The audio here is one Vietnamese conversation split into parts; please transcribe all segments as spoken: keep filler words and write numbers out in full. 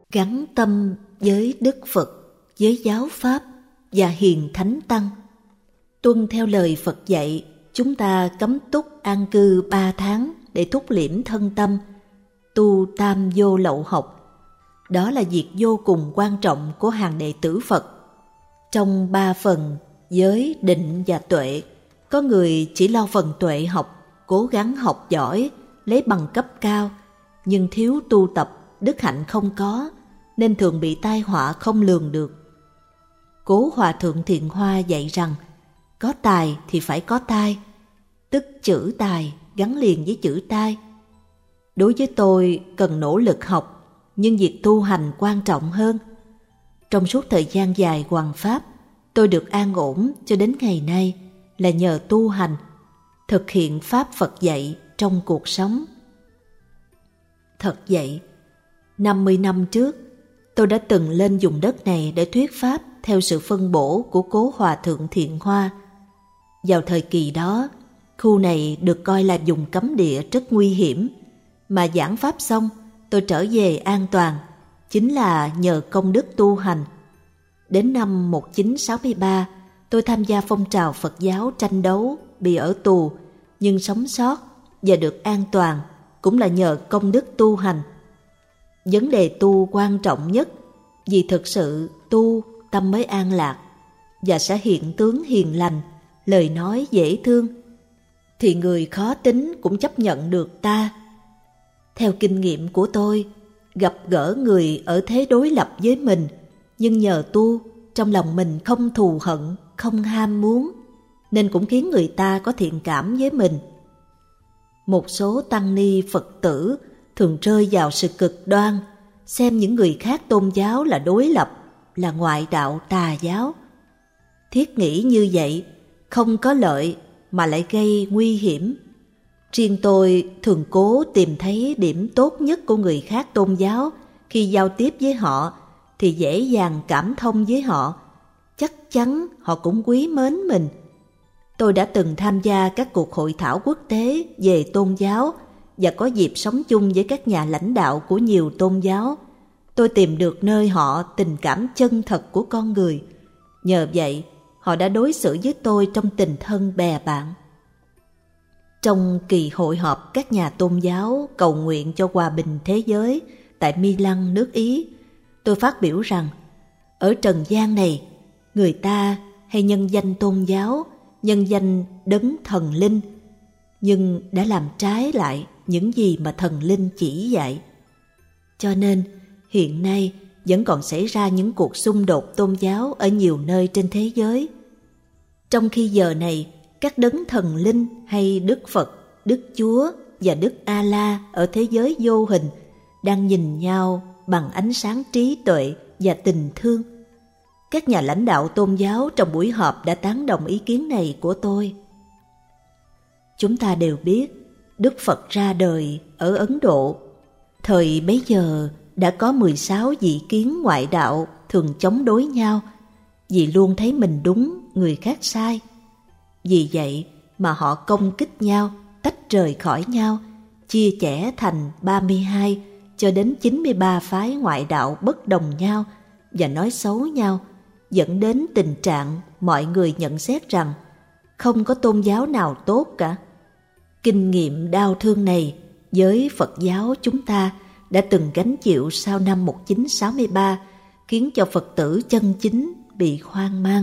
gắn tâm với Đức Phật, với giáo Pháp và hiền Thánh Tăng. Tuân theo lời Phật dạy, chúng ta cấm túc an cư ba tháng để thúc liễm thân tâm, tu tam vô lậu học. Đó là việc vô cùng quan trọng của hàng đệ tử Phật. Trong ba phần giới, định và tuệ, có người chỉ lo phần tuệ học, cố gắng học giỏi, lấy bằng cấp cao, nhưng thiếu tu tập, đức hạnh không có, nên thường bị tai họa không lường được. Cố Hòa Thượng Thiện Hoa dạy rằng, có tài thì phải có tai, tức chữ tài gắn liền với chữ tai. Đối với tôi, cần nỗ lực học, nhưng việc tu hành quan trọng hơn. Trong suốt thời gian dài hoằng pháp, tôi được an ổn cho đến ngày nay là nhờ tu hành, thực hiện Pháp Phật dạy trong cuộc sống. Thật vậy, năm mươi năm trước, tôi đã từng lên vùng đất này để thuyết Pháp theo sự phân bổ của Cố Hòa Thượng Thiện Hoa. Vào thời kỳ đó, khu này được coi là vùng cấm địa rất nguy hiểm, mà giảng Pháp xong, tôi trở về an toàn, chính là nhờ công đức tu hành. Đến năm một nghìn chín trăm sáu mươi ba, tôi tham gia phong trào Phật giáo tranh đấu, bị ở tù, nhưng sống sót và được an toàn, cũng là nhờ công đức tu hành. Vấn đề tu quan trọng nhất, vì thực sự tu tâm mới an lạc, và sẽ hiện tướng hiền lành, lời nói dễ thương, thì người khó tính cũng chấp nhận được ta. Theo kinh nghiệm của tôi, gặp gỡ người ở thế đối lập với mình, nhưng nhờ tu, trong lòng mình không thù hận, không ham muốn, nên cũng khiến người ta có thiện cảm với mình. Một số tăng ni Phật tử thường rơi vào sự cực đoan, xem những người khác tôn giáo là đối lập, là ngoại đạo tà giáo. Thiết nghĩ như vậy không có lợi mà lại gây nguy hiểm. Riêng tôi thường cố tìm thấy điểm tốt nhất của người khác tôn giáo. Khi giao tiếp với họ thì dễ dàng cảm thông với họ, chắc chắn họ cũng quý mến mình. Tôi đã từng tham gia các cuộc hội thảo quốc tế về tôn giáo và có dịp sống chung với các nhà lãnh đạo của nhiều tôn giáo. Tôi tìm được nơi họ tình cảm chân thật của con người. Nhờ vậy, họ đã đối xử với tôi trong tình thân bè bạn. Trong kỳ hội họp các nhà tôn giáo cầu nguyện cho hòa bình thế giới tại Milan, nước Ý, tôi phát biểu rằng, ở trần gian này, người ta hay nhân danh tôn giáo, nhân danh đấng thần linh, nhưng đã làm trái lại những gì mà thần linh chỉ dạy. Cho nên, hiện nay vẫn còn xảy ra những cuộc xung đột tôn giáo ở nhiều nơi trên thế giới. Trong khi giờ này, các đấng thần linh hay Đức Phật, Đức Chúa và Đức A-la ở thế giới vô hình đang nhìn nhau bằng ánh sáng trí tuệ và tình thương. Các nhà lãnh đạo tôn giáo trong buổi họp đã tán đồng ý kiến này của tôi. Chúng ta đều biết Đức Phật ra đời ở Ấn Độ. Thời bấy giờ đã có mười sáu vị kiến ngoại đạo thường chống đối nhau vì luôn thấy mình đúng, người khác sai. Vì vậy mà họ công kích nhau, tách rời khỏi nhau, chia chẻ thành ba mươi hai cho đến chín mươi ba phái ngoại đạo bất đồng nhau và nói xấu nhau, dẫn đến tình trạng mọi người nhận xét rằng không có tôn giáo nào tốt cả. Kinh nghiệm đau thương này với Phật giáo chúng ta đã từng gánh chịu sau năm một nghìn chín trăm sáu mươi ba, khiến cho Phật tử chân chính bị hoang mang.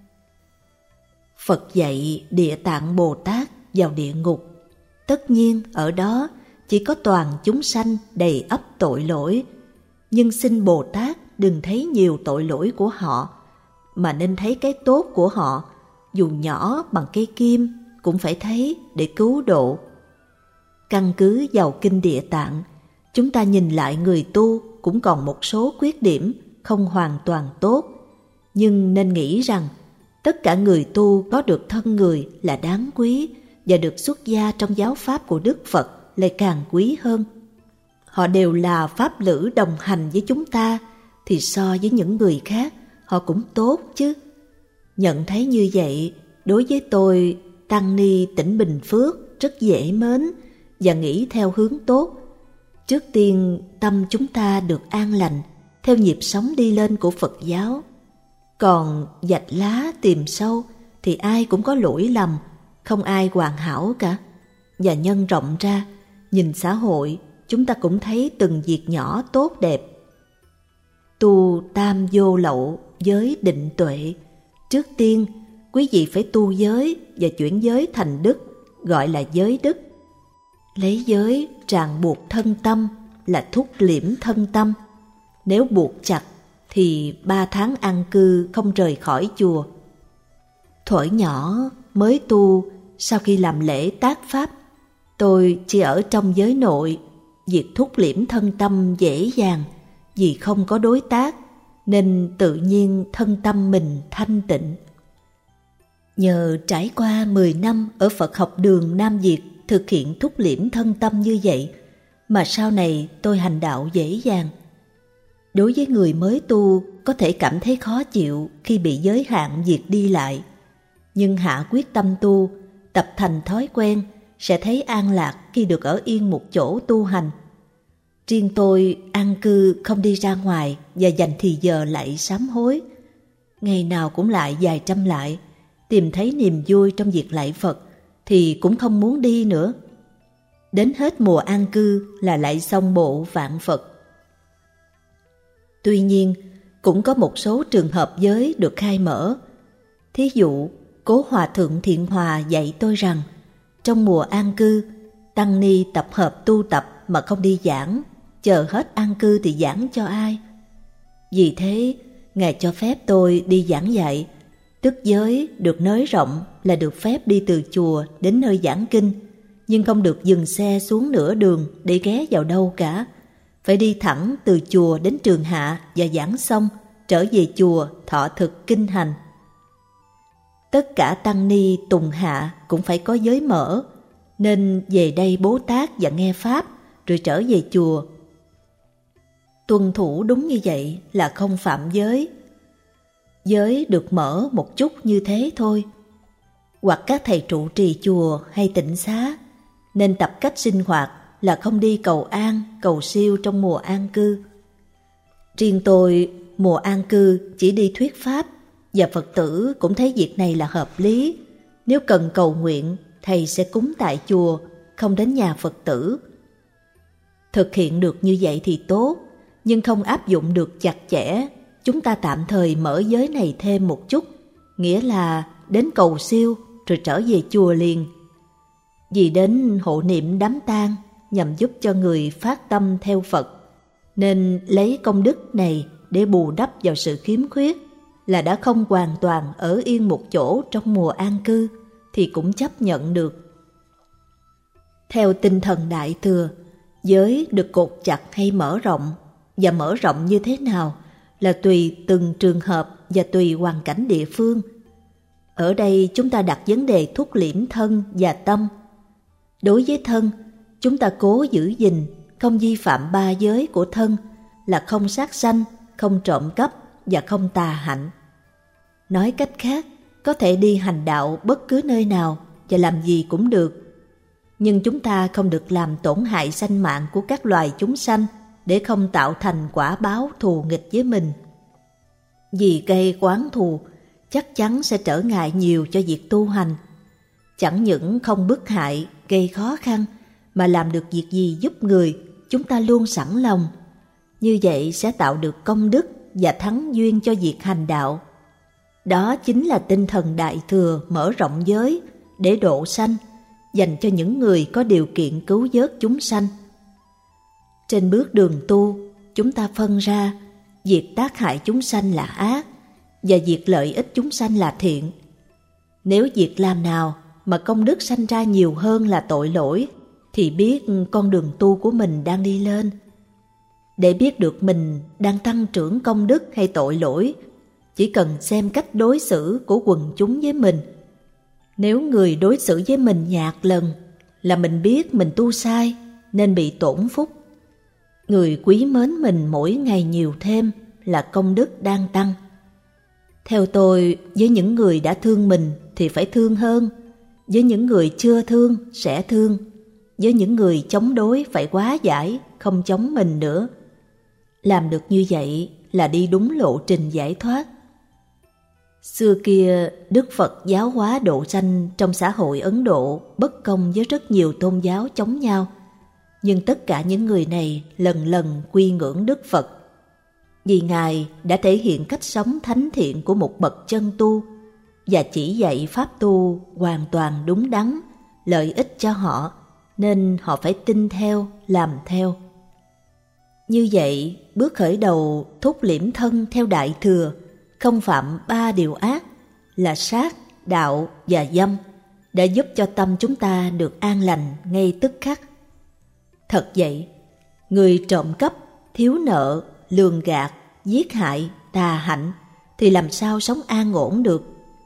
Phật dạy Địa Tạng Bồ Tát vào địa ngục. Tất nhiên ở đó chỉ có toàn chúng sanh đầy ắp tội lỗi, nhưng xin Bồ Tát đừng thấy nhiều tội lỗi của họ, mà nên thấy cái tốt của họ, dù nhỏ bằng cây kim cũng phải thấy để cứu độ. Căn cứ vào kinh Địa Tạng, chúng ta nhìn lại người tu cũng còn một số khuyết điểm không hoàn toàn tốt, nhưng nên nghĩ rằng tất cả người tu có được thân người là đáng quý, và được xuất gia trong giáo pháp của Đức Phật lại càng quý hơn. Họ đều là pháp lữ đồng hành với chúng ta, thì so với những người khác họ cũng tốt chứ. Nhận thấy như vậy, đối với tôi, tăng ni tỉnh Bình Phước rất dễ mến và nghĩ theo hướng tốt. Trước tiên tâm chúng ta được an lành theo nhịp sống đi lên của Phật giáo. Còn vạch lá tìm sâu thì ai cũng có lỗi lầm, không ai hoàn hảo cả. Và nhân rộng ra, nhìn xã hội, chúng ta cũng thấy từng việc nhỏ tốt đẹp. Tu tam vô lậu, giới định tuệ. Trước tiên, quý vị phải tu giới và chuyển giới thành đức, gọi là giới đức. Lấy giới ràng buộc thân tâm là thúc liễm thân tâm. Nếu buộc chặt thì ba tháng an cư không rời khỏi chùa. Thuở nhỏ mới tu, sau khi làm lễ tác pháp, tôi chỉ ở trong giới nội. Việc thúc liễm thân tâm dễ dàng, vì không có đối tác, nên tự nhiên thân tâm mình thanh tịnh. Nhờ trải qua mười năm ở Phật học đường Nam Việt thực hiện thúc liễm thân tâm như vậy, mà sau này tôi hành đạo dễ dàng. Đối với người mới tu, có thể cảm thấy khó chịu khi bị giới hạn việc đi lại, nhưng hạ quyết tâm tu, tập thành thói quen, sẽ thấy an lạc khi được ở yên một chỗ tu hành. Riêng tôi an cư không đi ra ngoài và dành thì giờ lại sám hối. Ngày nào cũng lại vài trăm lại, tìm thấy niềm vui trong việc lạy Phật thì cũng không muốn đi nữa. Đến hết mùa an cư là lại xong bộ vạn Phật. Tuy nhiên, cũng có một số trường hợp giới được khai mở. Thí dụ, Cố Hòa Thượng Thiện Hòa dạy tôi rằng, trong mùa an cư, tăng ni tập hợp tu tập mà không đi giảng, chờ hết an cư thì giảng cho ai? Vì thế, Ngài cho phép tôi đi giảng dạy, tức giới được nới rộng là được phép đi từ chùa đến nơi giảng kinh, nhưng không được dừng xe xuống nửa đường để ghé vào đâu cả. Phải đi thẳng từ chùa đến trường hạ và giảng xong, trở về chùa thọ thực kinh hành. Tất cả tăng ni tùng hạ cũng phải có giới mở, nên về đây bố tát và nghe pháp, rồi trở về chùa. Tuân thủ đúng như vậy là không phạm giới. Giới được mở một chút như thế thôi. Hoặc các thầy trụ trì chùa hay tịnh xá nên tập cách sinh hoạt là không đi cầu an, cầu siêu trong mùa an cư. Riêng tôi, mùa an cư chỉ đi thuyết pháp, và Phật tử cũng thấy việc này là hợp lý. Nếu cần cầu nguyện, thầy sẽ cúng tại chùa, không đến nhà Phật tử. Thực hiện được như vậy thì tốt, nhưng không áp dụng được chặt chẽ. Chúng ta tạm thời mở giới này thêm một chút, nghĩa là đến cầu siêu rồi trở về chùa liền. Vì đến hộ niệm đám tang nhằm giúp cho người phát tâm theo Phật, nên lấy công đức này để bù đắp vào sự khiếm khuyết, là đã không hoàn toàn ở yên một chỗ trong mùa an cư thì cũng chấp nhận được. Theo tinh thần Đại Thừa, giới được cột chặt hay mở rộng, và mở rộng như thế nào là tùy từng trường hợp và tùy hoàn cảnh địa phương. Ở đây chúng ta đặt vấn đề thúc liễm thân và tâm. Đối với thân, chúng ta cố giữ gìn, không vi phạm ba giới của thân là không sát sanh, không trộm cắp và không tà hạnh. Nói cách khác, có thể đi hành đạo bất cứ nơi nào và làm gì cũng được. Nhưng chúng ta không được làm tổn hại sanh mạng của các loài chúng sanh để không tạo thành quả báo thù nghịch với mình. Vì gây oán thù chắc chắn sẽ trở ngại nhiều cho việc tu hành. Chẳng những không bức hại, gây khó khăn, mà làm được việc gì giúp người, chúng ta luôn sẵn lòng. Như vậy sẽ tạo được công đức và thắng duyên cho việc hành đạo. Đó chính là tinh thần Đại Thừa mở rộng giới để độ sanh, dành cho những người có điều kiện cứu vớt chúng sanh. Trên bước đường tu, chúng ta phân ra việc tác hại chúng sanh là ác và việc lợi ích chúng sanh là thiện. Nếu việc làm nào mà công đức sanh ra nhiều hơn là tội lỗi, thì biết con đường tu của mình đang đi lên. Để biết được mình đang tăng trưởng công đức hay tội lỗi, chỉ cần xem cách đối xử của quần chúng với mình. Nếu người đối xử với mình nhạt lần, là mình biết mình tu sai nên bị tổn phúc. Người quý mến mình mỗi ngày nhiều thêm là công đức đang tăng. Theo tôi, với những người đã thương mình thì phải thương hơn, với những người chưa thương sẽ thương, với những người chống đối phải hóa giải, không chống mình nữa. Làm được như vậy là đi đúng lộ trình giải thoát. Xưa kia, Đức Phật giáo hóa độ sanh trong xã hội Ấn Độ bất công với rất nhiều tôn giáo chống nhau, nhưng tất cả những người này lần lần quy ngưỡng Đức Phật, vì Ngài đã thể hiện cách sống thánh thiện của một bậc chân tu và chỉ dạy pháp tu hoàn toàn đúng đắn, lợi ích cho họ, nên họ phải tin theo, làm theo. Như vậy, bước khởi đầu thúc liễm thân theo Đại Thừa, không phạm ba điều ác là sát, đạo và dâm, đã giúp cho tâm chúng ta được an lành ngay tức khắc. Thật vậy, người trộm cắp, thiếu nợ, lường gạt, giết hại, tà hạnh thì làm sao sống an ổn được.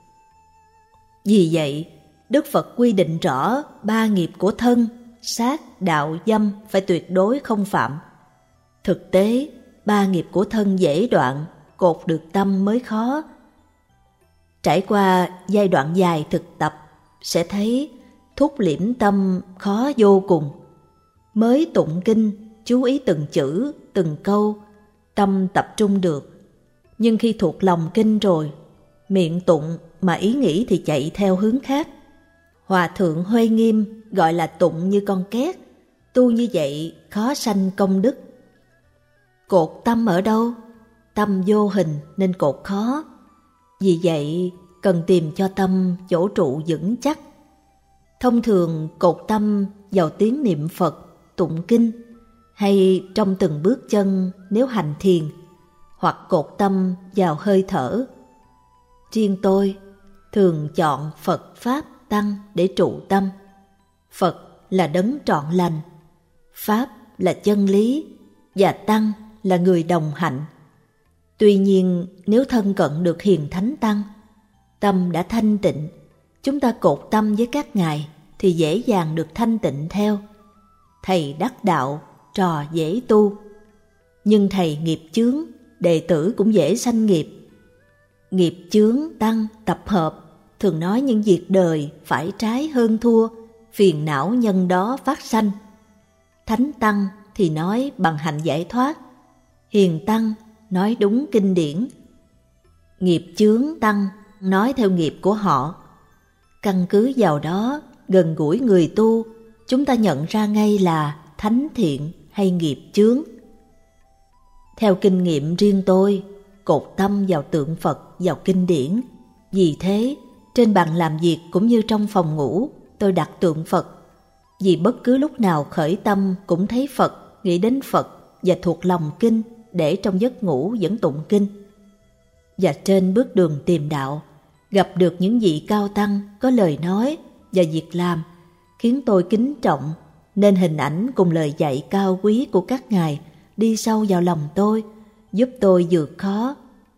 Vì vậy, Đức Phật quy định rõ ba nghiệp của thân, sát, đạo, dâm phải tuyệt đối không phạm. Thực tế, ba nghiệp của thân dễ đoạn, cột được tâm mới khó. Trải qua giai đoạn dài thực tập, sẽ thấy thúc liễm tâm khó vô cùng. Mới tụng kinh, chú ý từng chữ, từng câu, tâm tập trung được. Nhưng khi thuộc lòng kinh rồi, miệng tụng mà ý nghĩ thì chạy theo hướng khác. Hòa thượng Huệ Nghiêm gọi là tụng như con két, tu như vậy khó sanh công đức. Cột tâm ở đâu? Tâm vô hình nên cột khó. Vì vậy cần tìm cho tâm chỗ trụ vững chắc. Thông thường cột tâm vào tiếng niệm Phật, tụng kinh, hay trong từng bước chân nếu hành thiền, hoặc cột tâm vào hơi thở. Riêng tôi thường chọn Phật, Pháp, Tăng để trụ tâm. Phật là đấng trọn lành, Pháp là chân lý, và Tăng là người đồng hạnh. Tuy nhiên, nếu thân cận được hiền thánh Tăng, tâm đã thanh tịnh, chúng ta cột tâm với các ngài thì dễ dàng được thanh tịnh theo. Thầy đắc đạo, trò dễ tu. Nhưng thầy nghiệp chướng, đệ tử cũng dễ sanh nghiệp. Nghiệp chướng tăng tập hợp thường nói những việc đời phải trái hơn thua, phiền não nhân đó phát sanh. Thánh tăng thì nói bằng hạnh giải thoát, hiền tăng nói đúng kinh điển. Nghiệp chướng tăng nói theo nghiệp của họ. Căn cứ vào đó, gần gũi người tu, chúng ta nhận ra ngay là thánh thiện hay nghiệp chướng. Theo kinh nghiệm riêng tôi, cột tâm vào tượng Phật, vào kinh điển. Vì thế, trên bàn làm việc cũng như trong phòng ngủ, tôi đặt tượng Phật. Vì bất cứ lúc nào khởi tâm cũng thấy Phật, nghĩ đến Phật và thuộc lòng kinh, để trong giấc ngủ vẫn tụng kinh. Và trên bước đường tìm đạo, gặp được những vị cao tăng có lời nói và việc làm khiến tôi kính trọng, nên hình ảnh cùng lời dạy cao quý của các ngài đi sâu vào lòng tôi, giúp tôi vượt khó.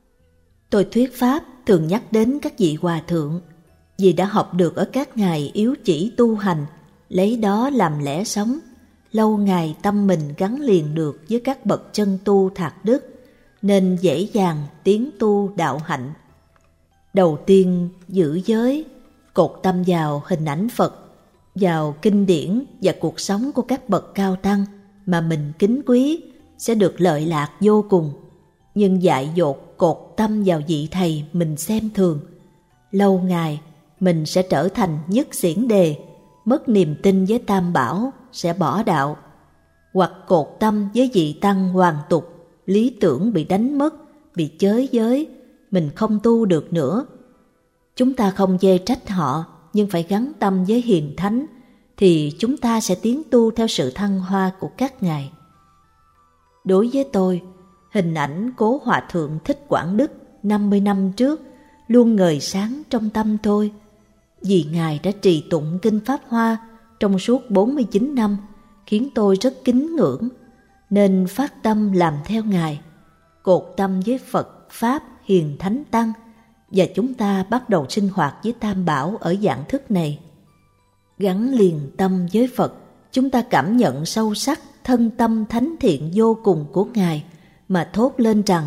Tôi thuyết pháp thường nhắc đến các vị hòa thượng, vì đã học được ở các ngài yếu chỉ tu hành, lấy đó làm lẽ sống, lâu ngày tâm mình gắn liền được với các bậc chân tu thạc đức, nên dễ dàng tiến tu đạo hạnh. Đầu tiên giữ giới, cột tâm vào hình ảnh Phật, vào kinh điển và cuộc sống của các bậc cao tăng mà mình kính quý, sẽ được lợi lạc vô cùng. Nhưng dại dột cột tâm vào vị thầy mình xem thường, lâu ngày mình sẽ trở thành nhất xiển đề, mất niềm tin với Tam Bảo, sẽ bỏ đạo. Hoặc cột tâm với vị tăng hoàn tục, lý tưởng bị đánh mất, bị chới giới, mình không tu được nữa. Chúng ta không chê trách họ, nhưng phải gắn tâm với hiền thánh, thì chúng ta sẽ tiến tu theo sự thăng hoa của các ngài. Đối với tôi, hình ảnh cố Hòa Thượng Thích Quảng Đức năm mươi năm trước luôn ngời sáng trong tâm tôi, vì ngài đã trì tụng kinh Pháp Hoa trong suốt bốn mươi chín năm, khiến tôi rất kính ngưỡng, nên phát tâm làm theo ngài, cột tâm với Phật, Pháp, hiền thánh tăng, và chúng ta bắt đầu sinh hoạt với Tam Bảo ở dạng thức này. Gắn liền tâm với Phật, chúng ta cảm nhận sâu sắc thân tâm thánh thiện vô cùng của ngài, mà thốt lên rằng: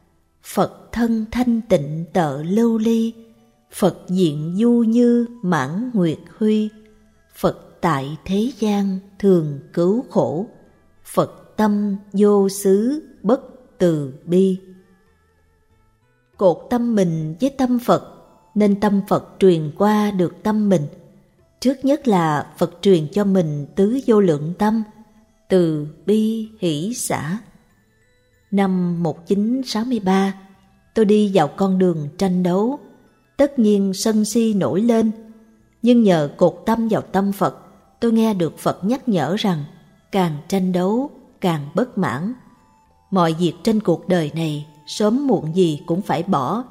Phật thân thanh tịnh tợ lưu ly, Phật diện du như mãn nguyệt huy, Phật tại thế gian thường cứu khổ, Phật tâm vô xứ bất từ bi. cột tâm mình với tâm Phật, nên tâm Phật truyền qua được tâm mình. Trước nhất là Phật truyền cho mình tứ vô lượng tâm, từ bi hỷ xả. Năm một nghìn chín trăm sáu mươi ba, tôi đi vào con đường tranh đấu. Tất nhiên sân si nổi lên, nhưng nhờ cột tâm vào tâm Phật, tôi nghe được Phật nhắc nhở rằng càng tranh đấu càng bất mãn. Mọi việc trên cuộc đời này sớm muộn gì cũng phải bỏ.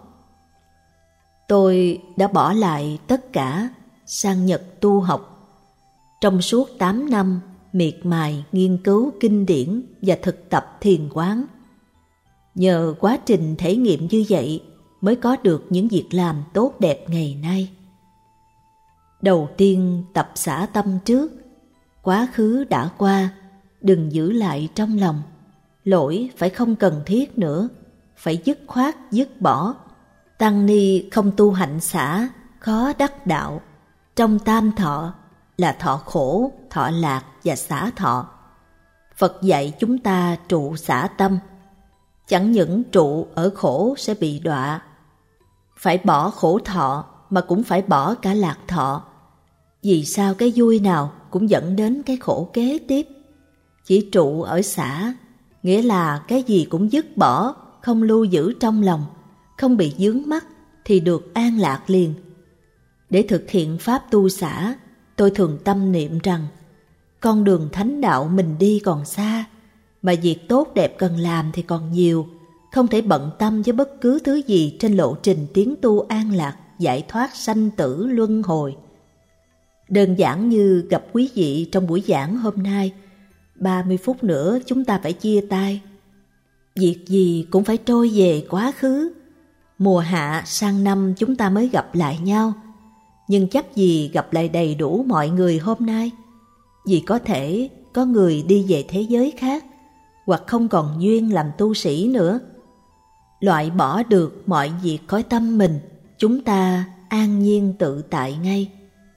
Tôi đã bỏ lại tất cả, sang Nhật tu học. Trong suốt tám năm miệt mài nghiên cứu kinh điển và thực tập thiền quán. Nhờ quá trình thể nghiệm như vậy mới có được những việc làm tốt đẹp ngày nay. Đầu tiên tập xả tâm trước. Quá khứ đã qua, đừng giữ lại trong lòng. Lỗi phải không cần thiết nữa, phải dứt khoát dứt bỏ. Tăng ni không tu hạnh xả, khó đắc đạo. Trong tam thọ là thọ khổ, thọ lạc và xả thọ. Phật dạy chúng ta trụ xả tâm. Chẳng những trụ ở khổ sẽ bị đọa, phải bỏ khổ thọ mà cũng phải bỏ cả lạc thọ. Vì sao cái vui nào cũng dẫn đến cái khổ kế tiếp? Chỉ trụ ở xả, nghĩa là cái gì cũng dứt bỏ, không lưu giữ trong lòng, không bị vướng mắc thì được an lạc liền. Để thực hiện pháp tu xả, tôi thường tâm niệm rằng con đường thánh đạo mình đi còn xa, mà việc tốt đẹp cần làm thì còn nhiều, không thể bận tâm với bất cứ thứ gì trên lộ trình tiến tu an lạc, giải thoát sanh tử luân hồi. Đơn giản như gặp quý vị trong buổi giảng hôm nay, ba mươi phút nữa chúng ta phải chia tay. Việc gì cũng phải trôi về quá khứ. Mùa hạ sang năm chúng ta mới gặp lại nhau, nhưng chắc gì gặp lại đầy đủ mọi người hôm nay. Vì có thể có người đi về thế giới khác, hoặc không còn duyên làm tu sĩ nữa. Loại bỏ được mọi việc cõi tâm mình, chúng ta an nhiên tự tại ngay.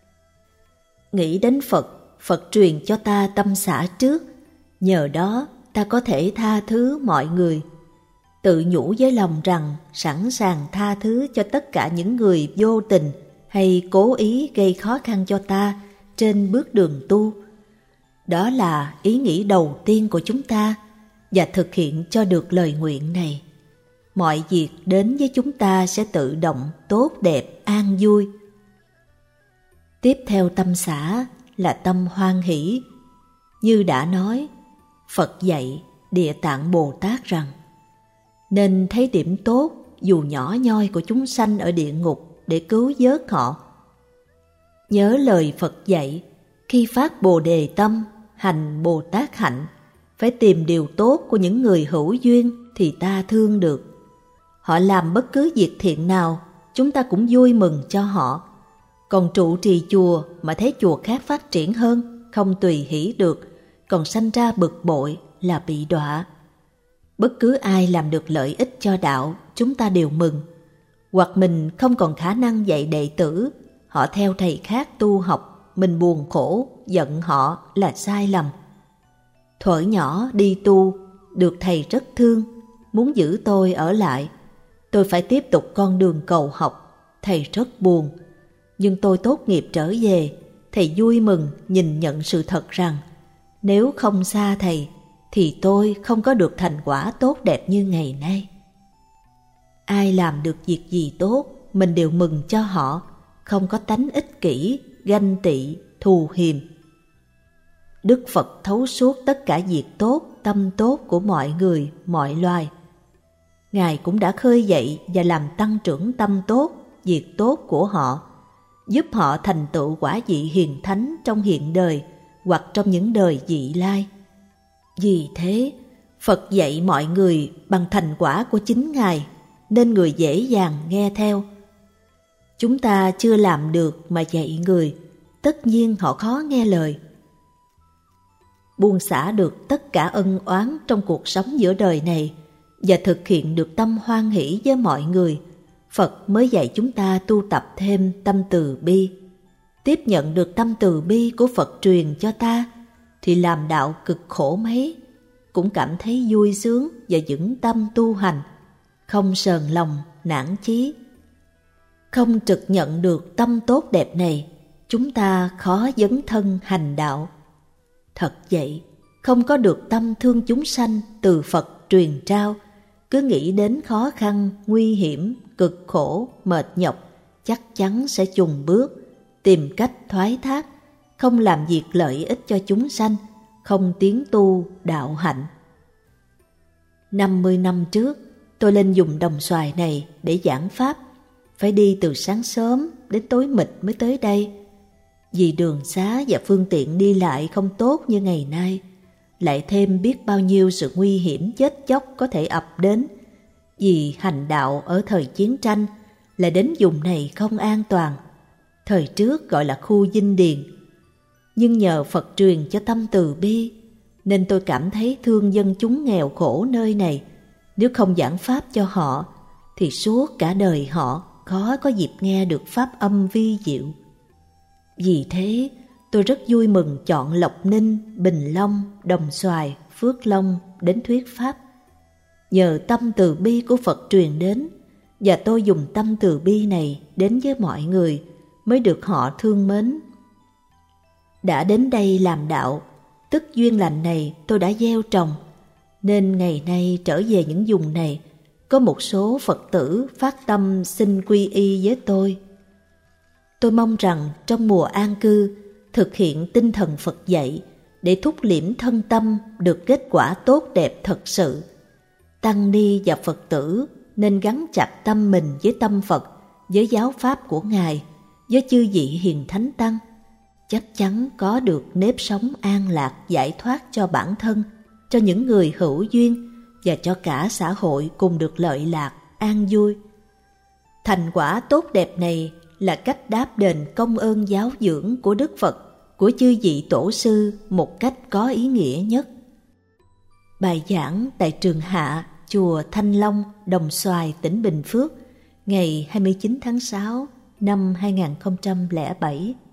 Nghĩ đến Phật, Phật truyền cho ta tâm xả trước, nhờ đó ta có thể tha thứ mọi người. Tự nhủ với lòng rằng sẵn sàng tha thứ cho tất cả những người vô tình hay cố ý gây khó khăn cho ta trên bước đường tu. Đó là ý nghĩ đầu tiên của chúng ta, và thực hiện cho được lời nguyện này, mọi việc đến với chúng ta sẽ tự động tốt đẹp an vui. Tiếp theo tâm xả là tâm hoan hỷ. Như đã nói, Phật dạy Địa Tạng Bồ Tát rằng nên thấy điểm tốt dù nhỏ nhoi của chúng sanh ở địa ngục để cứu vớt họ. Nhớ lời Phật dạy, khi phát Bồ Đề tâm, hành Bồ Tát hạnh, phải tìm điều tốt của những người hữu duyên thì ta thương được. Họ làm bất cứ việc thiện nào, chúng ta cũng vui mừng cho họ. Còn trụ trì chùa mà thấy chùa khác phát triển hơn, không tùy hỷ được, còn sanh ra bực bội là bị đọa. Bất cứ ai làm được lợi ích cho đạo, chúng ta đều mừng. Hoặc mình không còn khả năng dạy đệ tử, họ theo thầy khác tu học, mình buồn khổ, giận họ là sai lầm. Thuở nhỏ đi tu, được thầy rất thương, muốn giữ tôi ở lại. Tôi phải tiếp tục con đường cầu học, thầy rất buồn. Nhưng tôi tốt nghiệp trở về, thầy vui mừng nhìn nhận sự thật rằng nếu không xa thầy thì tôi không có được thành quả tốt đẹp như ngày nay. Ai làm được việc gì tốt, mình đều mừng cho họ, không có tánh ích kỷ, ganh tị, thù hiềm. Đức Phật thấu suốt tất cả việc tốt, tâm tốt của mọi người, mọi loài. Ngài cũng đã khơi dậy và làm tăng trưởng tâm tốt, việc tốt của họ, giúp họ thành tựu quả vị hiền thánh trong hiện đời hoặc trong những đời vị lai. Vì thế, Phật dạy mọi người bằng thành quả của chính Ngài, nên người dễ dàng nghe theo. Chúng ta chưa làm được mà dạy người, tất nhiên họ khó nghe lời. Buông xả được tất cả ân oán trong cuộc sống giữa đời này và thực hiện được tâm hoan hỷ với mọi người, Phật mới dạy chúng ta tu tập thêm tâm từ bi. Tiếp nhận được tâm từ bi của Phật truyền cho ta thì làm đạo cực khổ mấy cũng cảm thấy vui sướng và vững tâm tu hành, không sờn lòng nản chí. Không trực nhận được tâm tốt đẹp này, chúng ta khó dấn thân hành đạo. Thật vậy, không có được tâm thương chúng sanh từ Phật truyền trao, cứ nghĩ đến khó khăn, nguy hiểm, cực khổ, mệt nhọc, chắc chắn sẽ chùn bước, tìm cách thoái thác, không làm việc lợi ích cho chúng sanh, không tiến tu đạo hạnh. năm mươi năm trước, tôi lên vùng đồng xoài này để giảng pháp, phải đi từ sáng sớm đến tối mịt mới tới đây. Vì đường xá và phương tiện đi lại không tốt như ngày nay, lại thêm biết bao nhiêu sự nguy hiểm chết chóc có thể ập đến. Vì hành đạo ở thời chiến tranh, lại đến vùng này không an toàn, thời trước gọi là khu dinh điền. Nhưng nhờ Phật truyền cho tâm từ bi, nên tôi cảm thấy thương dân chúng nghèo khổ nơi này. Nếu không giảng pháp cho họ, thì suốt cả đời họ khó có dịp nghe được pháp âm vi diệu. Vì thế, tôi rất vui mừng chọn Lộc Ninh, Bình Long, Đồng Xoài, Phước Long đến thuyết pháp. Nhờ tâm từ bi của Phật truyền đến, và tôi dùng tâm từ bi này đến với mọi người, mới được họ thương mến. Đã đến đây làm đạo, tức duyên lành này tôi đã gieo trồng, nên ngày nay trở về những vùng này, có một số Phật tử phát tâm xin quy y với tôi. Tôi mong rằng trong mùa an cư, thực hiện tinh thần Phật dạy để thúc liễm thân tâm được kết quả tốt đẹp thật sự. Tăng ni và Phật tử nên gắn chặt tâm mình với tâm Phật, với giáo pháp của Ngài, với chư vị hiền thánh tăng, chắc chắn có được nếp sống an lạc giải thoát cho bản thân, cho những người hữu duyên và cho cả xã hội cùng được lợi lạc, an vui. Thành quả tốt đẹp này là cách đáp đền công ơn giáo dưỡng của Đức Phật, của chư vị tổ sư một cách có ý nghĩa nhất. Bài giảng tại trường Hạ, chùa Thanh Long, Đồng Xoài, tỉnh Bình Phước, ngày hai mươi chín tháng sáu năm hai nghìn không trăm lẻ bảy.